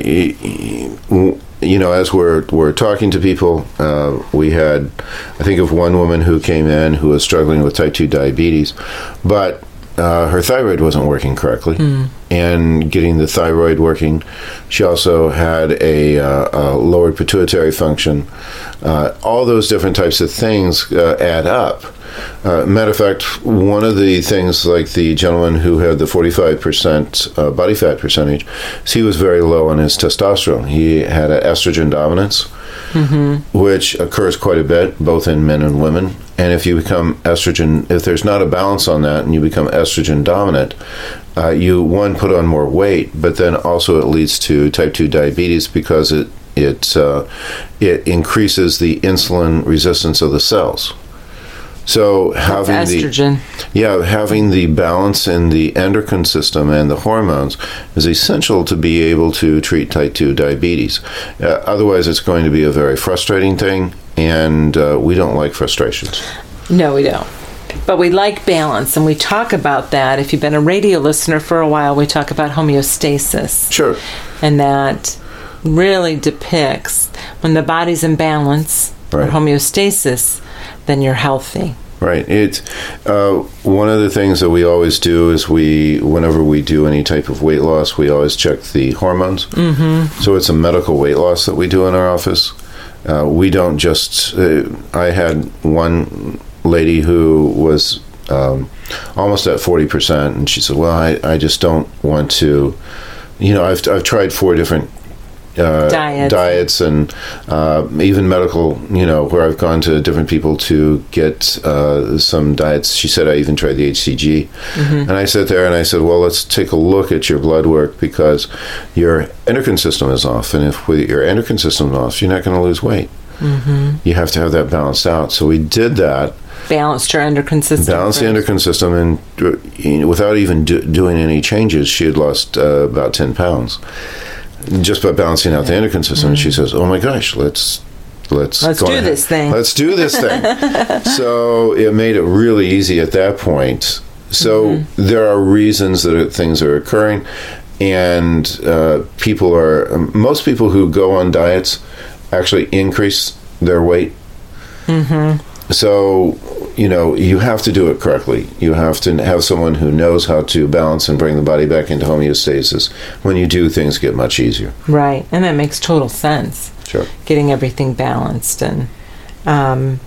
B: you know, as we're we're talking to people, uh, we had, I think of one woman who came in who was struggling with type two diabetes, but uh, her thyroid wasn't working correctly. Mm. And getting the thyroid working, she also had a, uh, a lowered pituitary function. Uh, all those different types of things uh, add up. Uh, matter of fact, one of the things, like the gentleman who had the forty-five percent uh, body fat percentage, he was very low on his testosterone. He had an estrogen dominance, mm-hmm. which occurs quite a bit, both in men and women. And if you become estrogen, if there's not a balance on that and you become estrogen dominant, uh, you, one, put on more weight, but then also it leads to type two diabetes because it, it, uh, it increases the insulin resistance of the cells. So having
A: That's estrogen.
B: the yeah having the balance in the endocrine system and the hormones is essential to be able to treat type two diabetes. Uh, otherwise, it's going to be a very frustrating thing, and uh, we don't like frustrations.
A: No, we don't. But we like balance, and we talk about that. If you've been a radio listener for a while, we talk about homeostasis.
B: Sure.
A: And that really depicts when the body's in balance,
B: right.
A: or homeostasis, then you're healthy.
B: Right. It uh, one of the things that we always do is we, whenever we do any type of weight loss, we always check the hormones. Mm-hmm. So it's a medical weight loss that we do in our office. Uh, we don't just. Uh, I had one lady who was um, almost at forty percent, and she said, "Well, I, I just don't want to." You know, I've I've tried four different. Uh,
A: Diets.
B: diets and uh, even medical, you know, where I've gone to different people to get uh, some diets. She said I even tried the H C G. Mm-hmm. And I sat there and I said, well, let's take a look at your blood work because your endocrine system is off. And if we, your endocrine system is off, you're not going to lose weight. Mm-hmm. You have to have that balanced out. So we did that.
A: Balanced her endocrine system.
B: Balanced the endocrine system. And you know, without even do, doing any changes, she had lost uh, about ten pounds. Just by balancing out the endocrine system. Mm-hmm. And she says, oh my gosh, let's let's
A: let's
B: go
A: do
B: ahead.
A: this thing.
B: Let's do this thing. So it made it really easy at that point. So mm-hmm. there are reasons that it, things are occurring, and uh, people are um, most people who go on diets actually increase their weight. Mm-hmm. So, you know, you have to do it correctly. You have to have someone who knows how to balance and bring the body back into homeostasis. When you do, things get much easier.
A: Right, and that makes total sense.
B: Sure.
A: Getting everything balanced. And um,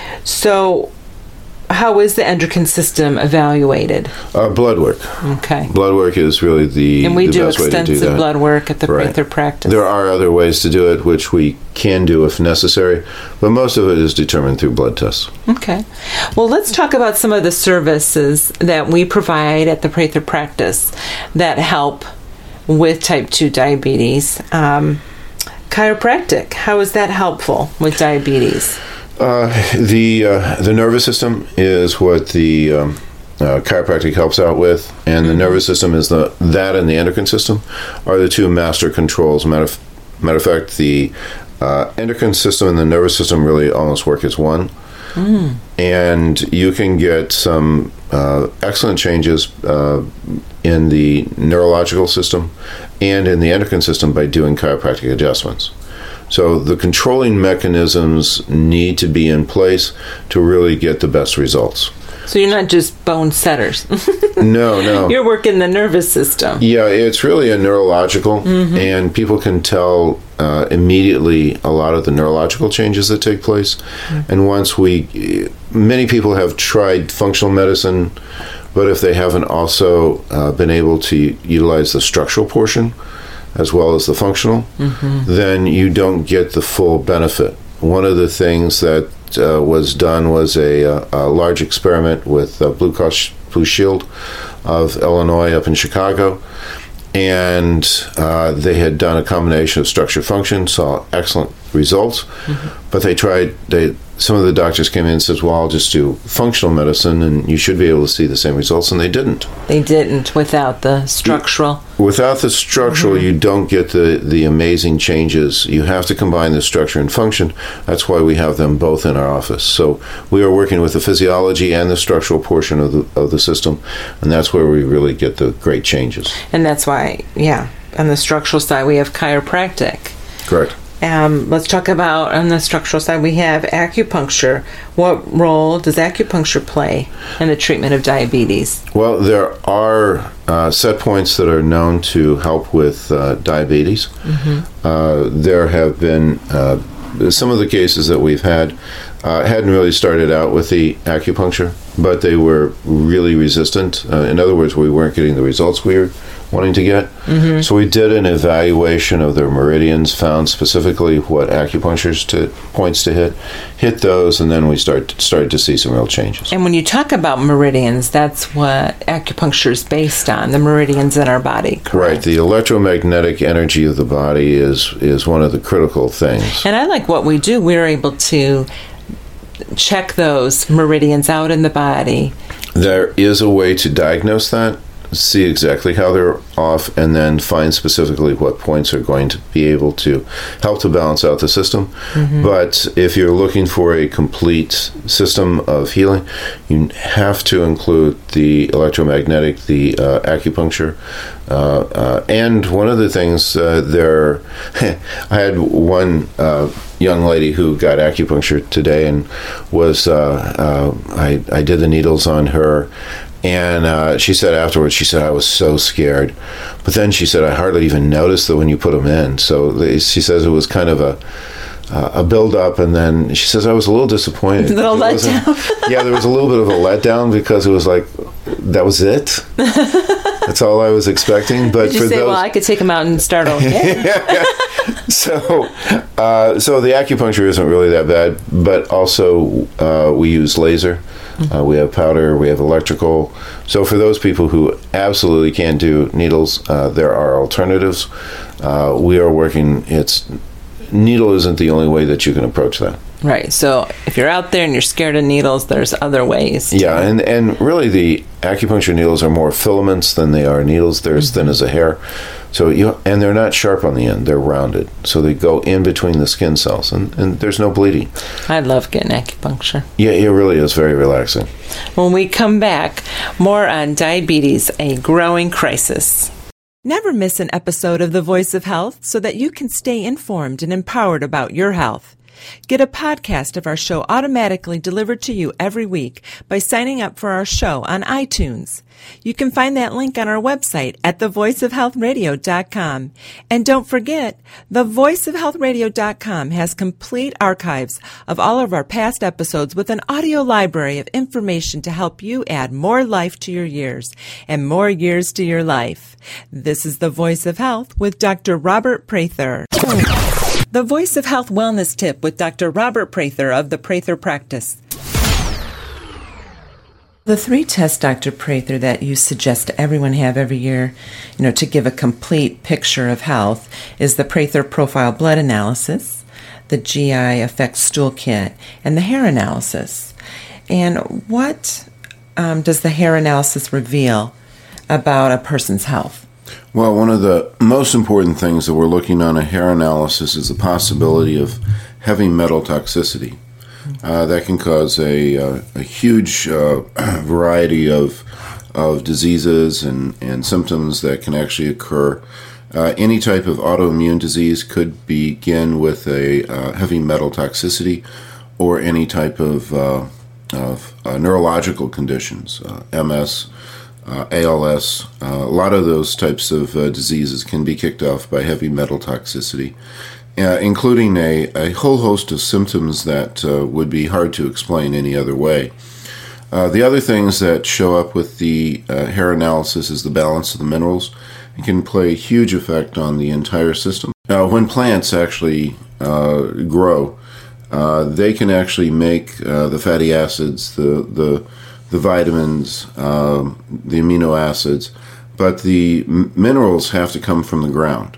A: so how is the endocrine system evaluated?
B: Uh, blood work.
A: Okay.
B: Blood work is really the,
A: and we
B: the
A: do
B: best way to do that.
A: extensive blood work at the
B: Right.
A: Prather practice.
B: There are other ways to do it, which we can do if necessary, but most of it is determined through blood tests.
A: Okay. Well, let's talk about some of the services that we provide at the Prather practice that help with type two diabetes. Um, chiropractic, how is that helpful with diabetes?
B: Uh, the uh, the nervous system is what the um, uh, chiropractic helps out with, and the nervous system is the that and the endocrine system are the two master controls. Matter of, matter of fact, the uh, endocrine system and the nervous system really almost work as one, mm. and you can get some uh, excellent changes uh, in the neurological system and in the endocrine system by doing chiropractic adjustments. So the controlling mechanisms need to be in place to really get the best results.
A: So you're not just bone setters.
B: No, no.
A: You're working the nervous system.
B: Yeah, it's really a neurological, mm-hmm. and people can tell uh, immediately a lot of the neurological changes that take place. Mm-hmm. And once we, many people have tried functional medicine, but if they haven't also uh, been able to utilize the structural portion, as well as the functional, mm-hmm. then you don't get the full benefit. One of the things that uh, was done was a, a, a large experiment with uh, Blue Cross Blue Shield of Illinois up in Chicago, and uh, they had done a combination of structure function, saw excellent results, mm-hmm. but they tried, they some of the doctors came in and said, well, I'll just do functional medicine and you should be able to see the same results, and they didn't.
A: They didn't without the structural.
B: Without the structural, mm-hmm. you don't get the, the amazing changes. You have to combine the structure and function. That's why we have them both in our office. So we are working with the physiology and the structural portion of the, of the system, and that's where we really get the great changes.
A: And that's why, yeah, on the structural side, we have chiropractic.
B: Correct.
A: Um, let's talk about, on the structural side, we have acupuncture. What role does acupuncture play in the treatment of diabetes?
B: Well, there are uh, set points that are known to help with uh, diabetes. Mm-hmm. Uh, there have been uh, some of the cases that we've had uh, hadn't really started out with the acupuncture, but they were really resistant. Uh, in other words, we weren't getting the results we were wanting to get. Mm-hmm. So we did an evaluation of their meridians, found specifically what acupuncture to, points to hit, hit those, and then we start, started to see some real changes.
A: And when you talk about meridians, that's what acupuncture is based on, the meridians in our body, correct?
B: Right. The electromagnetic energy of the body is, is one of the critical things.
A: And I like what we do. We're able to check those meridians out in the body.
B: There is a way to diagnose that. see exactly how they're off, and then find specifically what points are going to be able to help to balance out the system. Mm-hmm. But if you're looking for a complete system of healing, you have to include the electromagnetic, the uh, acupuncture, uh, uh, and one of the things uh, there, I had one uh, young lady who got acupuncture today, and was uh, uh, I, I did the needles on her. And uh, she said afterwards, she said, I was so scared. But then she said, I hardly even noticed that when you put them in. So they, she says it was kind of a uh, a build-up, and then she says, I was a little disappointed.
A: A little letdown.
B: Yeah, there was a little bit of a letdown, because it was like, that was it? That's all I was expecting. But
A: Did you
B: for
A: say,
B: those,
A: well, I could take them out and start over again?
B: So, uh, so the acupuncture isn't really that bad, but also uh, we use laser. Uh, we have powder, we have electrical. So for those people who absolutely can't do needles, uh, there are alternatives. Uh, we are working, it's, needle isn't the only way that you can approach that.
A: Right. So if you're out there and you're scared of needles, there's other ways. to-
B: Yeah, and, and really the acupuncture needles are more filaments than they are needles. They're as thin as a hair. So you and they're not sharp on the end. They're rounded. So they go in between the skin cells, and, and there's no bleeding.
A: I love getting acupuncture.
B: Yeah, it really is very relaxing.
A: When we come back, more on diabetes, a growing crisis. Never miss an episode of The Voice of Health so that you can stay informed and empowered about your health. Get a podcast of our show automatically delivered to you every week by signing up for our show on iTunes. You can find that link on our website at the voice of health radio dot com. And don't forget, the voice of health radio dot com has complete archives of all of our past episodes with an audio library of information to help you add more life to your years and more years to your life. This is The Voice of Health with Doctor Robert Prather. The Voice of Health Wellness Tip with Doctor Robert Prather of the Prather Practice. The three tests, Doctor Prather, that you suggest everyone have every year, you know, to give a complete picture of health is the Prather Profile Blood Analysis, the G I Effect Stool Kit, and the hair analysis. And what um, does the hair analysis reveal about a person's health?
B: Well, one of the most important things that we're looking on a hair analysis is the possibility of heavy metal toxicity. Uh, that can cause a, uh, a huge uh, variety of of diseases and, and symptoms that can actually occur. Uh, any type of autoimmune disease could begin with a uh, heavy metal toxicity, or any type of, uh, of uh, neurological conditions, uh, M S, uh, A L S. Uh, a lot of those types of uh, diseases can be kicked off by heavy metal toxicity. Uh, including a, a whole host of symptoms that uh, would be hard to explain any other way. Uh, the other things that show up with the uh, hair analysis is the balance of the minerals. It can play a huge effect on the entire system. Now, when plants actually uh, grow, uh, they can actually make uh, the fatty acids, the the, the vitamins, uh, the amino acids, but the m- minerals have to come from the ground.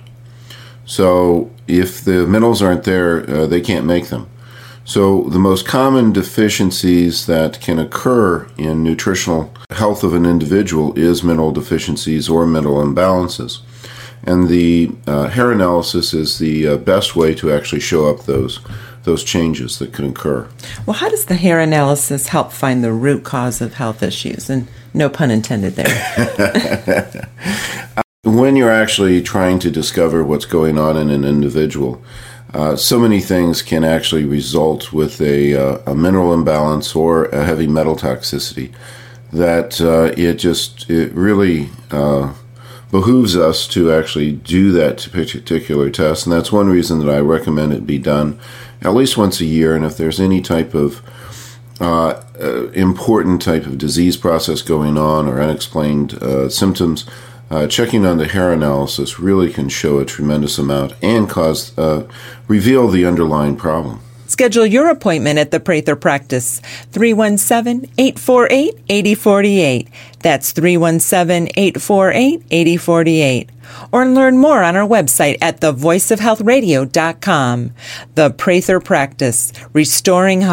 B: So if the minerals aren't there, uh, they can't make them. So the most common deficiencies that can occur in nutritional health of an individual is mineral deficiencies or mineral imbalances. And the uh, hair analysis is the uh, best way to actually show up those those changes that can occur.
A: Well, how does the hair analysis help find the root cause of health issues? And no pun intended there.
B: When you're actually trying to discover what's going on in an individual, uh, so many things can actually result with a, uh, a mineral imbalance or a heavy metal toxicity that uh, it just, it really uh, behooves us to actually do that particular test. And that's one reason that I recommend it be done at least once a year. And if there's any type of uh, uh, important type of disease process going on or unexplained uh, symptoms, Uh, checking on the hair analysis really can show a tremendous amount and cause, uh, reveal the underlying problem.
A: Schedule your appointment at the Prather Practice, three one seven, eight four eight, eight zero four eight. That's three one seven, eight four eight, eight zero four eight. Or learn more on our website at the voice of health radio dot com. The Prather Practice, restoring hope.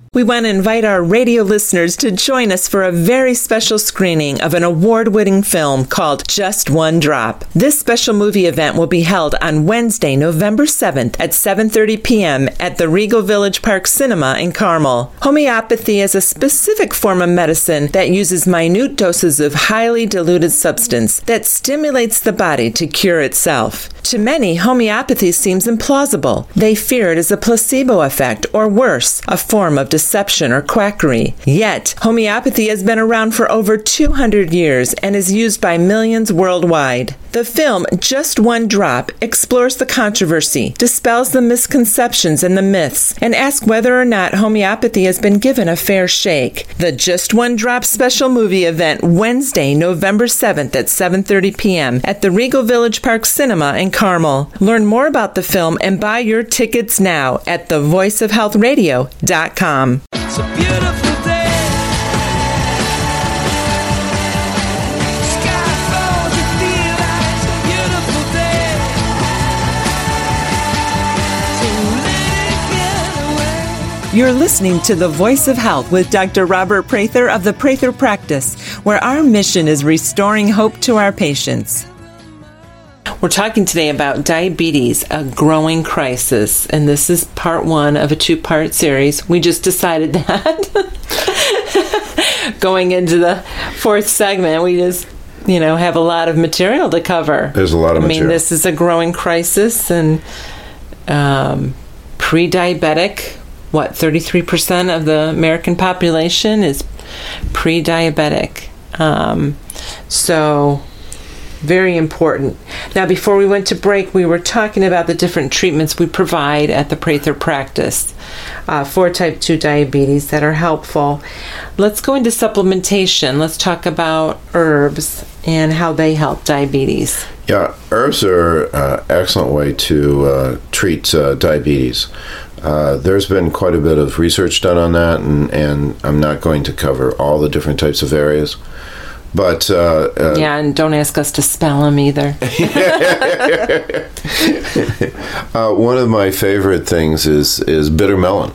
A: We want to invite our radio listeners to join us for a very special screening of an award-winning film called Just One Drop. This special movie event will be held on Wednesday, November seventh at seven thirty p.m. at the Regal Village Park Cinema in Carmel. Homeopathy is a specific form of medicine that uses minute doses of highly diluted substance that stimulates the body to cure itself. To many, homeopathy seems implausible. They fear it is a placebo effect, or worse, a form of deception or quackery. Yet, homeopathy has been around for over two hundred years and is used by millions worldwide. The film, Just One Drop, explores the controversy, dispels the misconceptions and the myths, and asks whether or not homeopathy has been given a fair shake. The Just One Drop special movie event, Wednesday, November seventh at seven thirty p.m. at the Regal Village Park Cinema in Carmel. Learn more about the film and buy your tickets now at the voice of health radio dot com.
C: It's a beautiful day. Sky falls, you feel like it's a beautiful day. So let it get away.
A: You're listening to The Voice of Health with Doctor Robert Prather of the Prather Practice, where our mission is restoring hope to our patients. We're talking today about diabetes, a growing crisis, and this is part one of a two-part series. We just decided that. Going into the fourth segment, we just, you know, have a lot of material to cover.
B: There's a lot of
A: I
B: material.
A: mean, this is a growing crisis, and um, pre-diabetic, what, thirty-three percent of the American population is pre-diabetic. Um, so... Very important. Now, before we went to break, we were talking about the different treatments we provide at the Prather Practice uh, for type two diabetes that are helpful. Let's go into supplementation. Let's talk about herbs and how they help diabetes.
B: Yeah, herbs are an uh, excellent way to uh, treat uh, diabetes. Uh, there's been quite a bit of research done on that, and, and I'm not going to cover all the different types of areas. But uh, uh,
A: yeah, and don't ask us to spell them either.
B: uh, one of my favorite things is is bitter melon.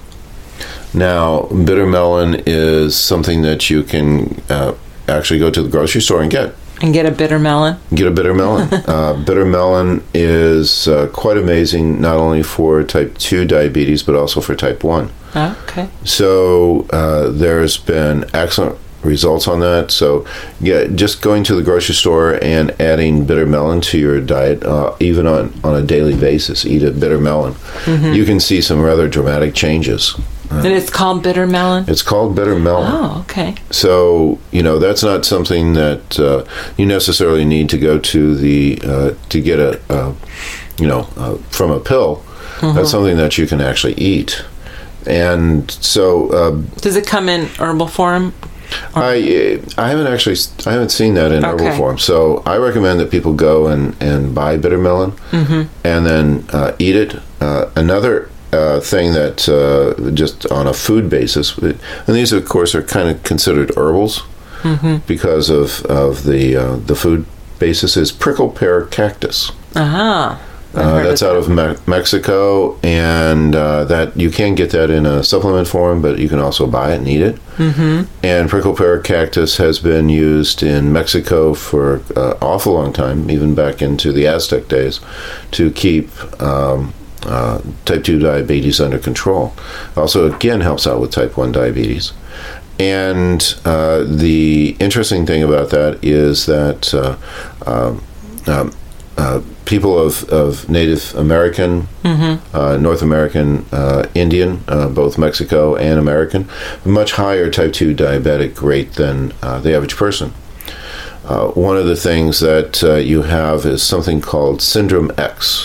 B: Now, bitter melon is something that you can uh, actually go to the grocery store and get.
A: And get a bitter melon.
B: Get a bitter melon. uh, bitter melon is uh, quite amazing, not only for type two diabetes, but also for type one.
A: Oh, okay.
B: So uh, there's been excellent results on that. So yeah, just going to the grocery store and adding bitter melon to your diet, uh, even on, on a daily basis, eat a bitter melon. Mm-hmm. You can see some rather dramatic changes. Uh,
A: and it's called bitter melon?
B: It's called bitter melon.
A: Oh, okay.
B: So, you know, that's not something that uh, you necessarily need to go to the, uh, to get a, uh, you know, uh, from a pill. Mm-hmm. That's something that you can actually eat. And so... Uh,
A: Does it come in herbal form?
B: I I haven't actually I haven't seen that in
A: okay.
B: herbal form, so I recommend that people go and, and buy bitter melon mm-hmm. and then uh, eat it. Uh, another uh, thing that uh, just on a food basis, and these of course are kind of considered herbals mm-hmm. because of of the uh, the food basis, is prickle pear cactus.
A: Uh-huh.
B: Uh, that's out of Me- Mexico, and uh, that you can get that in a supplement form, but you can also buy it and eat it. Mm-hmm. And prickle pear cactus has been used in Mexico for an uh, awful long time, even back into the Aztec days, to keep um, uh, type two diabetes under control. Also, again, helps out with type one diabetes. And uh, the interesting thing about that is that uh, um, um, uh, people of, of Native American, mm-hmm. uh, North American, uh, Indian, uh, both Mexico and American, much higher type two diabetic rate than uh, the average person. Uh, one of the things that uh, you have is something called Syndrome X,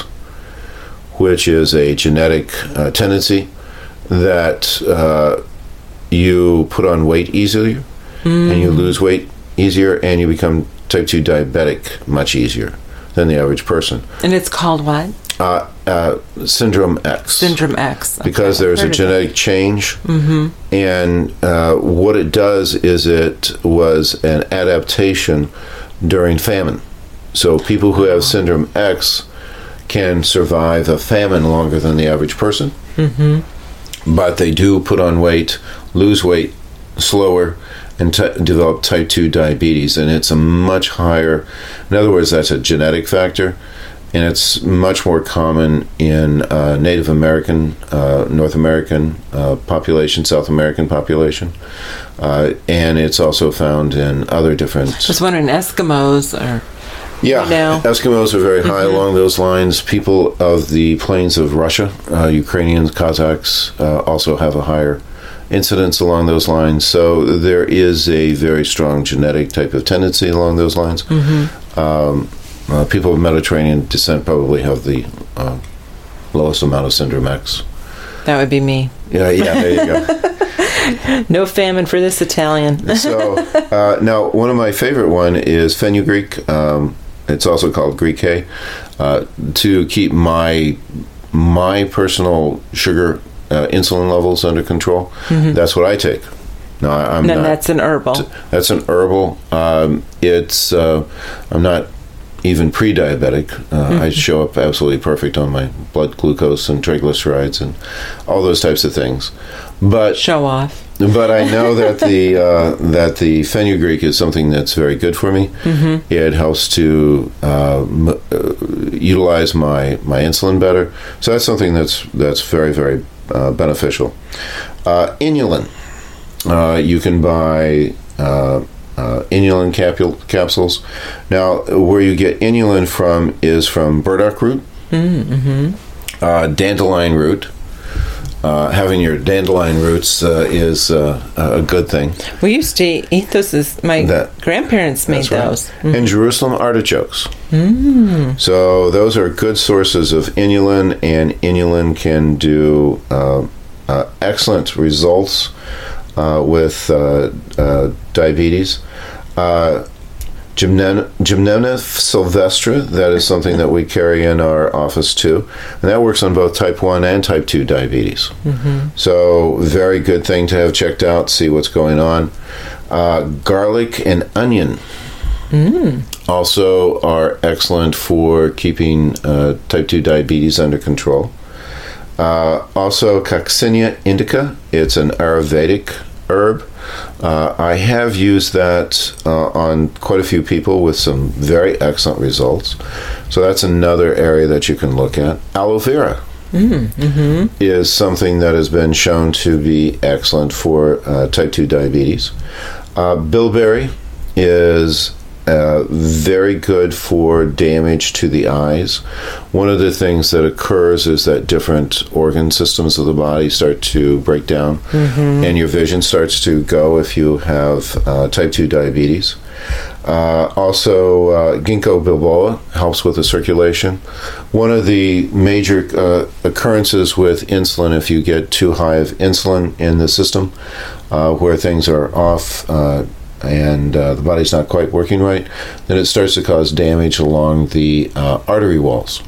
B: which is a genetic uh, tendency that uh, you put on weight easier, mm. and you lose weight easier, and you become type two diabetic much easier than the average person.
A: And it's called what?
B: Uh, uh, Syndrome X.
A: Syndrome X. Okay.
B: Because there's a genetic change. Mm-hmm. And uh, what it does is it was an adaptation during famine. So people who have Syndrome X can survive a famine longer than the average person. Mm-hmm. but they do put on weight, lose weight slower, and t- develop type two diabetes. And it's a much higher, in other words, that's a genetic factor, and it's much more common in uh, Native American, uh, North American uh, population, South American population, uh, and it's also found in other different...
A: I was wondering, Eskimos are...
B: Yeah,
A: you know.
B: Eskimos are very high
A: Mm-hmm.
B: along those lines. People of the plains of Russia, uh, Ukrainians, Kazakhs, uh, also have a higher incidence along those lines. So there is a very strong genetic type of tendency along those lines.
A: Mm-hmm.
B: Um, uh, people of Mediterranean descent probably have the uh, lowest amount of syndrome X.
A: That would be me.
B: Yeah, yeah, there you go.
A: No famine for this Italian.
B: So uh, now, one of my favorite one is fenugreek. Um, it's also called Greek hay. Uh, to keep my my personal sugar uh, insulin levels under control. Mm-hmm. That's what I take. No, I, I'm
A: and then
B: not.
A: that's an herbal.
B: T- that's an herbal. Um, it's uh, I'm not even pre-diabetic. Uh, mm-hmm. I show up absolutely perfect on my blood glucose and triglycerides and all those types of things. But
A: show off.
B: But I know that the uh, that the fenugreek is something that's very good for me. Mm-hmm. It helps to uh, m- uh, utilize my, my insulin better. So that's something that's that's very very uh, beneficial. Uh, inulin. Uh, you can buy uh, uh, inulin capu- capsules. Now, where you get inulin from is from burdock root, mm-hmm. uh, dandelion root. Uh, having your dandelion roots uh, is uh, a good thing.
A: We used to eat those as my
B: that,
A: grandparents made
B: right.
A: those.
B: Mm-hmm. And Jerusalem artichokes. Mm. So those are good sources of inulin, and inulin can do uh, uh, excellent results uh, with uh, uh, diabetes. Uh, Gymnen- Gymnema sylvestre, that is something that we carry in our office too. And that works on both type one and type two diabetes. Mm-hmm. So very good thing to have checked out, see what's going on. Uh, garlic and onion mm. also are excellent for keeping uh, type two diabetes under control. Uh, also, Coccinia indica, it's an Ayurvedic herb. Uh, I have used that uh, on quite a few people with some very excellent results. So that's another area that you can look at. Aloe vera mm, mm-hmm. is something that has been shown to be excellent for uh, type two diabetes. Uh, bilberry is uh, very good for damage to the eyes. One of the things that occurs is that different organ systems of the body start to break down, mm-hmm. and your vision starts to go if you have uh, type two diabetes. Uh, also, uh, ginkgo biloba helps with the circulation. One of the major uh, occurrences with insulin, if you get too high of insulin in the system, uh, where things are off, uh, and uh, the body's not quite working right, then it starts to cause damage along the uh, artery walls.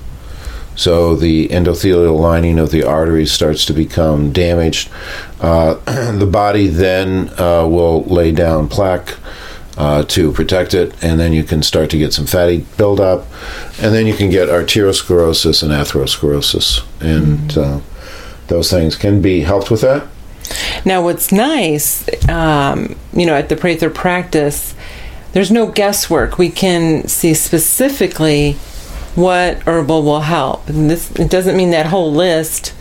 B: So the endothelial lining of the arteries starts to become damaged. Uh, the body then uh, will lay down plaque uh, to protect it, and then you can start to get some fatty buildup, and then you can get arteriosclerosis and atherosclerosis, and mm-hmm. uh, those things can be helped with that.
A: Now, what's nice, um, you know, at the Prather practice, there's no guesswork. We can see specifically what herbal will help. And this, it doesn't mean that whole list,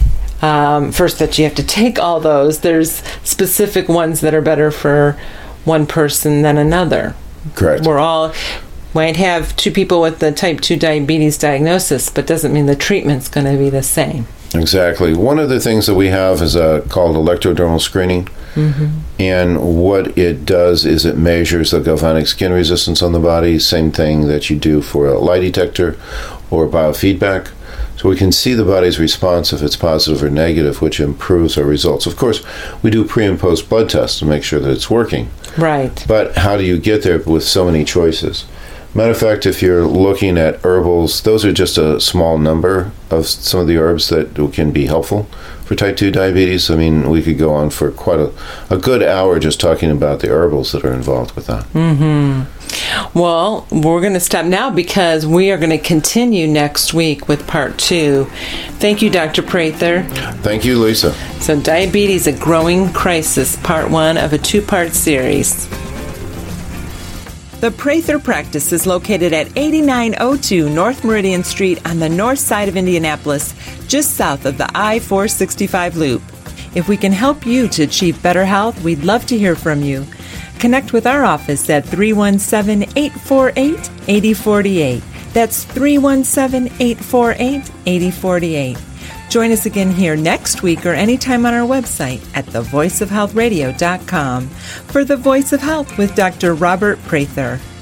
A: um, first, that you have to take all those. There's specific ones that are better for one person than another.
B: Correct.
A: We're all might have two people with the type two diabetes diagnosis, but doesn't mean the treatment's going to be the same.
B: Exactly. One of the things that we have is uh, called electrodermal screening. Mm-hmm. And what it does is it measures the galvanic skin resistance on the body, same thing that you do for a lie detector or biofeedback. So we can see the body's response if it's positive or negative, which improves our results. Of course, we do pre and post blood tests to make sure that it's working.
A: Right.
B: But how do you get there with so many choices? Matter of fact, if you're looking at herbals, those are just a small number of some of the herbs that can be helpful for type two diabetes. I mean, we could go on for quite a, a good hour just talking about the herbals that are involved with that.
A: Mm-hmm. Well, we're going to stop now because we are going to continue next week with part two. Thank you, Doctor Prather.
B: Thank you, Lisa.
A: So, Diabetes, a Growing Crisis, part one of a two-part series. The Prather Practice is located at eighty-nine oh two North Meridian Street on the north side of Indianapolis, just south of the I four sixty-five loop. If we can help you to achieve better health, we'd love to hear from you. Connect with our office at three one seven, eight four eight, eight zero four eight. That's three one seven, eight four eight, eight zero four eight. Join us again here next week or anytime on our website at the voice of health radio dot com for The Voice of Health with Doctor Robert Prather.